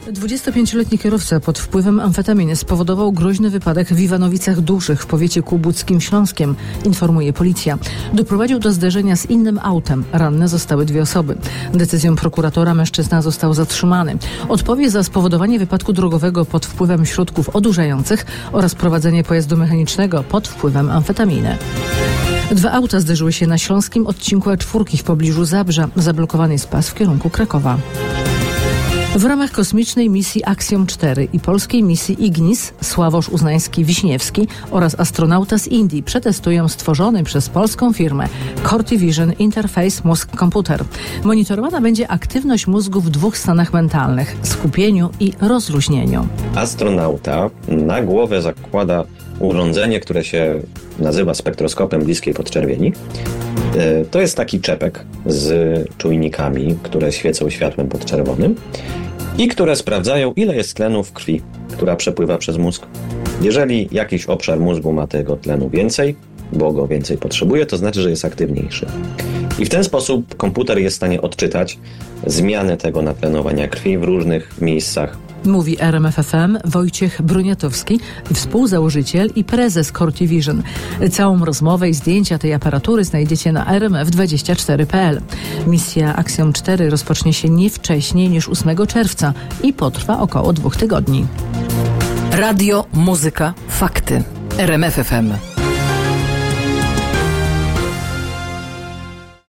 25-letni kierowca pod wpływem amfetaminy spowodował groźny wypadek w Iwanowicach Dużych w powiecie kłubuckim Śląskiem, informuje policja. Doprowadził do zderzenia z innym autem. Ranne zostały 2 osoby. Decyzją prokuratora mężczyzna został zatrzymany. Odpowie za spowodowanie wypadku drogowego pod wpływem środków odurzających oraz prowadzenie pojazdu mechanicznego pod wpływem amfetaminy. 2 auta zderzyły się na śląskim odcinku A4 w pobliżu Zabrza. Zablokowany jest pas w kierunku Krakowa. W ramach kosmicznej misji Axiom 4 i polskiej misji Ignis Sławosz Uznański-Wiśniewski oraz astronauta z Indii przetestują stworzony przez polską firmę Cortivision Interface Mózg-Komputer. Monitorowana będzie aktywność mózgu w 2 stanach mentalnych – skupieniu i rozluźnieniu. Astronauta na głowę zakłada urządzenie, które się nazywa spektroskopem bliskiej podczerwieni. To jest taki czepek z czujnikami, które świecą światłem podczerwonym i które sprawdzają, ile jest tlenu w krwi, która przepływa przez mózg. Jeżeli jakiś obszar mózgu ma tego tlenu więcej, bo go więcej potrzebuje, to znaczy, że jest aktywniejszy. I w ten sposób komputer jest w stanie odczytać zmianę tego natlenowania krwi w różnych miejscach. Mówi RMF FM Wojciech Bruniatowski, współzałożyciel i prezes Cortivision. Całą rozmowę i zdjęcia tej aparatury znajdziecie na rmf24.pl. Misja Axiom 4 rozpocznie się nie wcześniej niż 8 czerwca i potrwa około 2 tygodni. Radio, muzyka, fakty. RMF FM.